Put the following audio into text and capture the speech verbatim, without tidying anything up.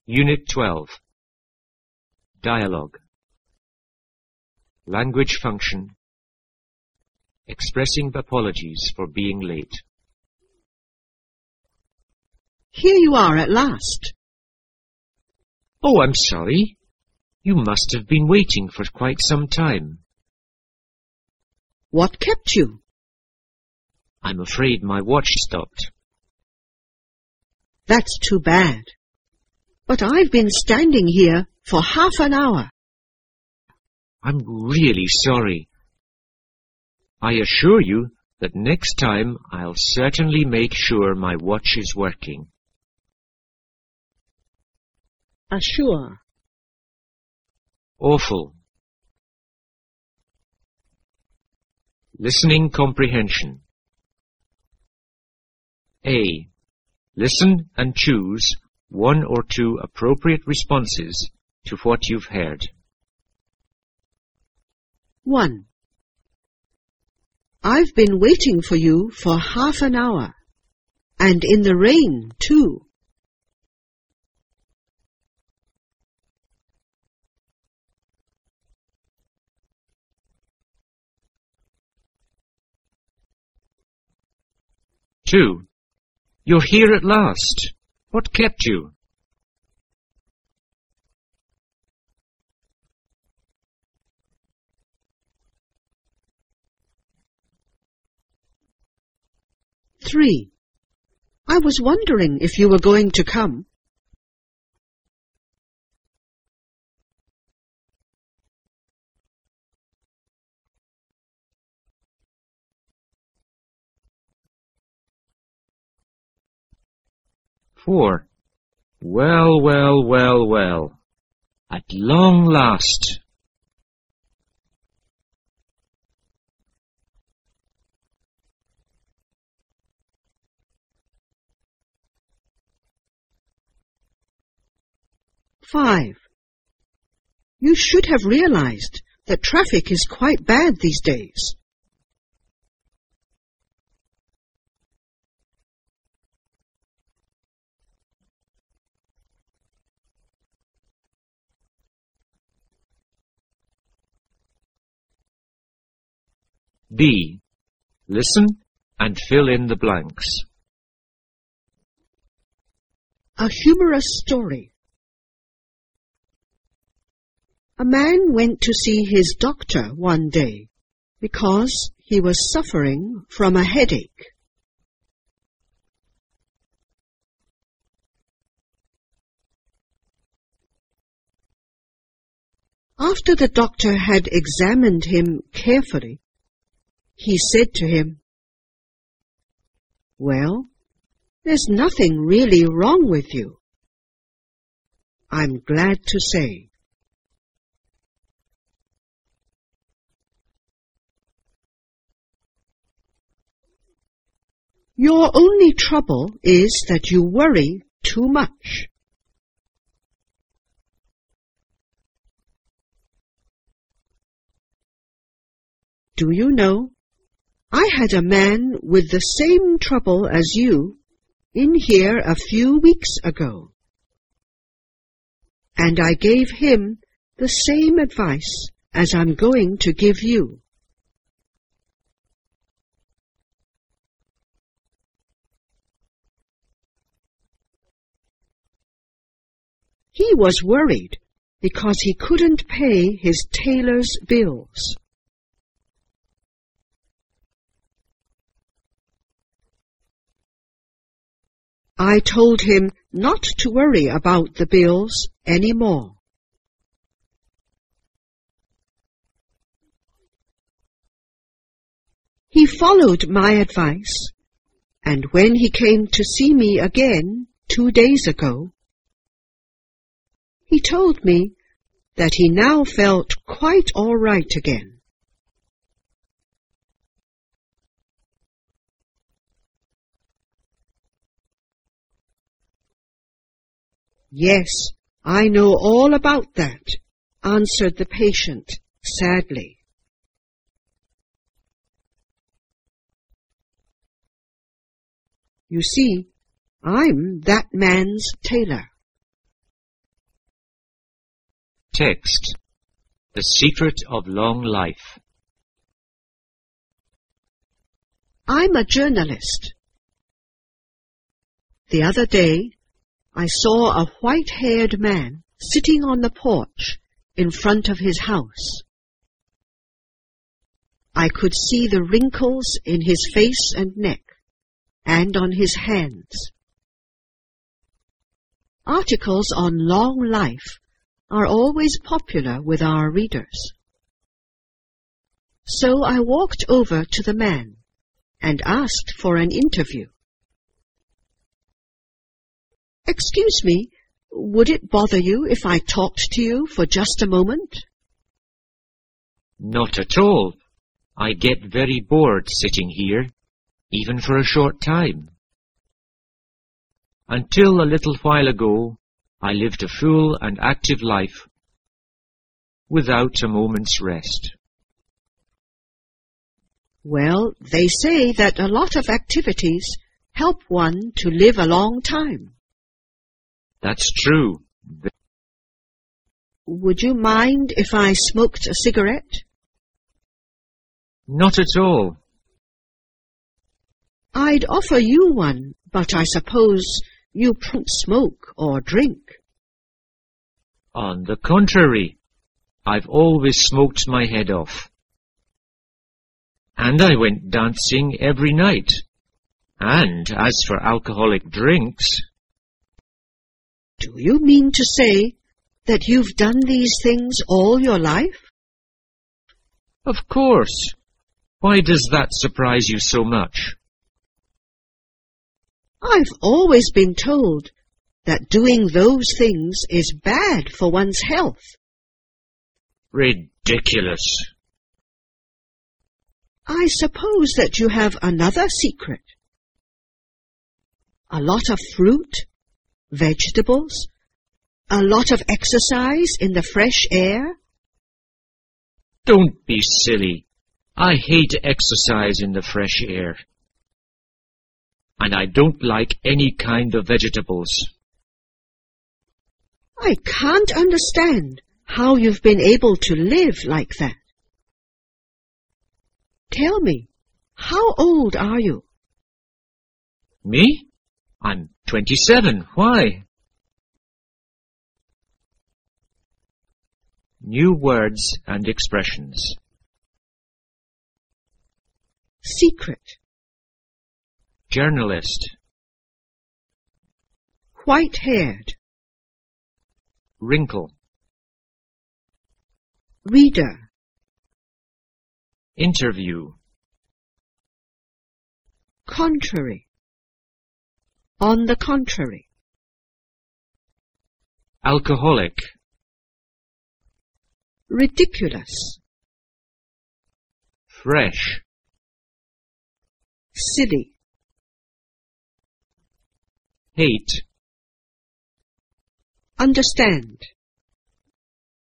Unit twelve. Dialogue. Language function. Expressing apologies for being late. Here you are at last. Oh, I'm sorry. You must have been waiting for quite some time. What kept you? I'm afraid my watch stopped. That's too bad. But I've been standing here for half an hour. I'm really sorry. I assure you that next time I'll certainly make sure my watch is working. Assure. Awful. Listening comprehension. A. Listen and choose one or two appropriate responses to what you've heard. one. I've been waiting for you for half an hour, and in the rain, too. two. You're here at last. What kept you? three. I was wondering if you were going to come. four. Well, well, well, well. At long last. five. You should have realized that traffic is quite bad these days. B. Listen and fill in the blanks. A humorous story. A man went to see his doctor one day because he was suffering from a headache. After the doctor had examined him carefully, he said to him, "Well, there's nothing really wrong with you, I'm glad to say." Your only trouble is that you worry too much. Do you know, I had a man with the same trouble as you in here a few weeks ago, and I gave him the same advice as I'm going to give you. He was worried because he couldn't pay his tailor's bills. I told him not to worry about the bills anymore. He followed my advice, and when he came to see me again two days ago, he told me that he now felt quite all right again. "Yes, I know all about that," answered the patient sadly. You see, I'm that man's tailor. text, The Secret of Long Life. I'm a journalist. The other day, I saw a white-haired man sitting on the porch in front of his house. I could see the wrinkles in his face and neck, and on his hands. Articles on long life are always popular with our readers. So I walked over to the man and asked for an interview. "Excuse me, would it bother you if I talked to you for just a moment?" Not at all. I get very bored sitting here, even for a short time. Until a little while ago, I lived a full and active life without a moment's rest. Well, they say that a lot of activities help one to live a long time. That's true. Would you mind if I smoked a cigarette? Not at all. I'd offer you one, but I suppose you don't smoke or drink. On the contrary, I've always smoked my head off. And I went dancing every night. And as for alcoholic drinks... Do you mean to say that you've done these things all your life? Of course. Why does that surprise you so much? I've always been told that doing those things is bad for one's health. Ridiculous. I suppose that you have another secret. A lot of fruit, vegetables, a lot of exercise in the fresh air. Don't be silly. I hate exercise in the fresh air. And I don't like any kind of vegetables. I can't understand how you've been able to live like that. Tell me, how old are you? Me? I'm twenty-seven. Why? New words and expressions. Secret. Journalist. White-haired. Wrinkle. Reader. Interview. Contrary. On the contrary. Alcoholic. Ridiculous. Fresh. Silly. Hate. Understand.